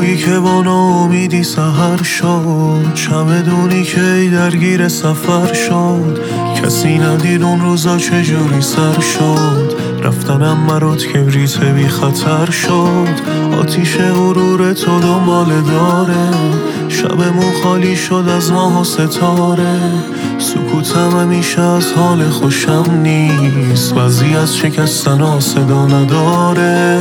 تویی که با ناامیدی سحر شد، چمدونی که درگیر سفر شد. کسی ندید اون روزا چجوری سر شد، رفتنم مرات کبریت بی خطر شد. آتیش غرور تو دنباله داره، شبمون خالی شد از ماه و ستاره. سکوتم همیشه از حال خوشم نیست، بعضی از شکستن ها صدا نداره.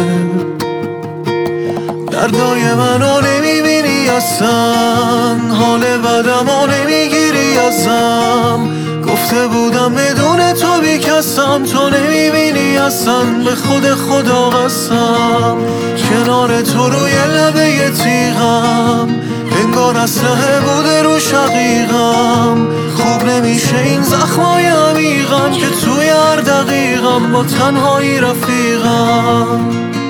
دردای منو نمیبینی اصلا، حال بدم ها نمیگیری ازم. گفته بودم بدون تو بیکسم، تو نمیبینی اصلا، به خود خدا قسم. کنار تو روی لبه تیغم، انگار اسلحه بوده رو شقیقم. خوب نمیشه این زخمای عمیقم که توی هر دقیقم با تنهایی رفیقم.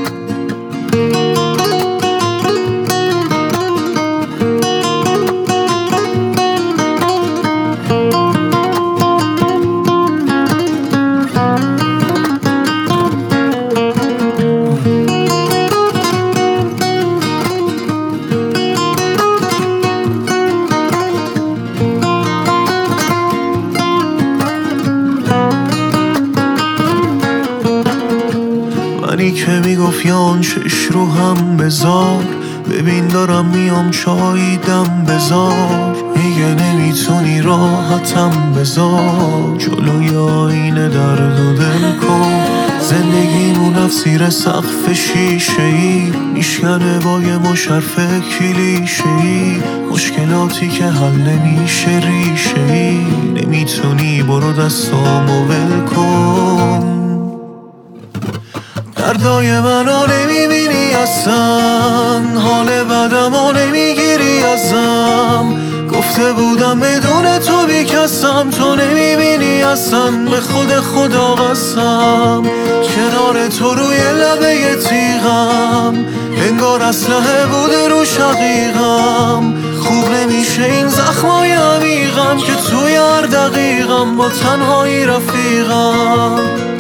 منی که میگفت آن چش رو هم بذار، ببین دارم میام چاییدم بذار. میگه نمیتونی راحتم بذار، جلوی آینه درد و دل کن. زندگیمون رفت زیر سقف شیشه‌ای، میشکنه با یه مشرف کلیشه‌ای. مشکلاتی که حل نمیشه ریشه‌ای، نمیتونی برو دستامو ول کن. دردای منو نمیبینی اصلا، حال بدم ها نمیگیری ازم. گفته بودم بدون تو بیکسم، تو نمیبینی اصلا، به خود خدا قسم. کنار تو روی لبه تیغم، انگار اسلحه بوده رو شقیقم. خوب نمیشه این زخمای عمیقم که توی هر دقیقم با تنهایی رفیقم.